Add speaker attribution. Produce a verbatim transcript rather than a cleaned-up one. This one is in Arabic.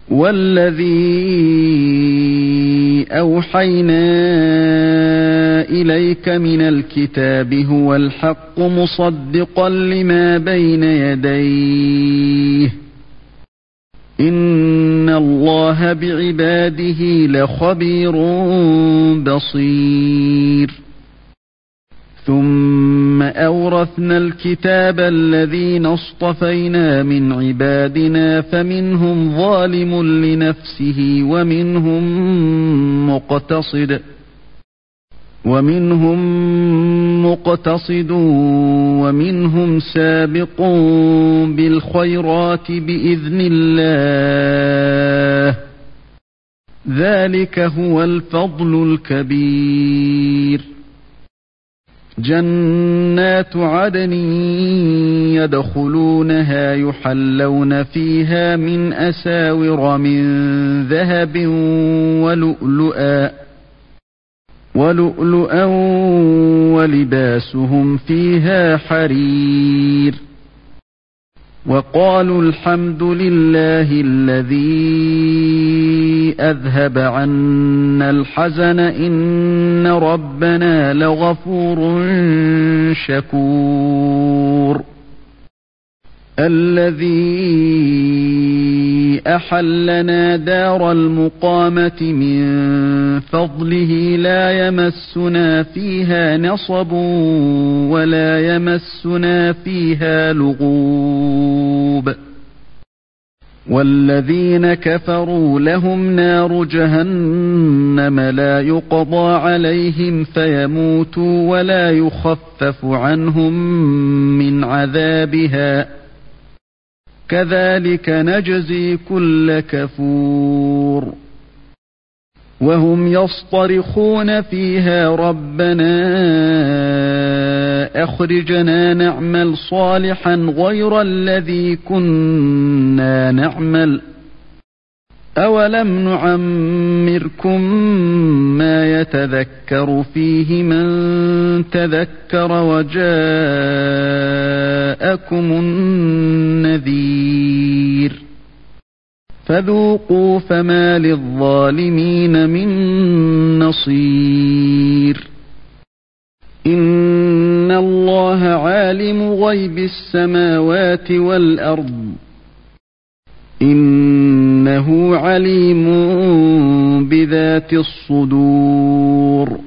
Speaker 1: والذي أوحينا إليك من الكتاب هو الحق مصدقا لما بين يديه إن الله بعباده لخبير بصير. ثم أورثنا الكتاب الذين اصطفينا من عبادنا فمنهم ظالم لنفسه ومنهم مقتصد ومنهم مقتصد ومنهم سابق بالخيرات بإذن الله ذلك هو الفضل الكبير. جنات عدن يدخلونها يحلون فيها من أساور من ذهب ولؤلؤا ولؤلؤا ولباسهم فيها حرير. وقالوا الحمد لله الذي أذهب عنا الحزن إن ربنا لغفور شكور. الذي أحلنا دار المقامة من فضله لا يمسنا فيها نصب ولا يمسنا فيها لغوب. والذين كفروا لهم نار جهنم لا يقضى عليهم فيموتوا ولا يخفف عنهم من عذابها كذلك نجزي كل كفور. وهم يصطرخون فيها ربنا أخرجنا نعمل صالحا غير الذي كنا نعمل أولم نعمركم ما يتذكر فيه من تذكر وجاءكم النذير فذوقوا فما للظالمين من نصير. إن الله عالم غيب السماوات والأرض إنه عليم بذات الصدور.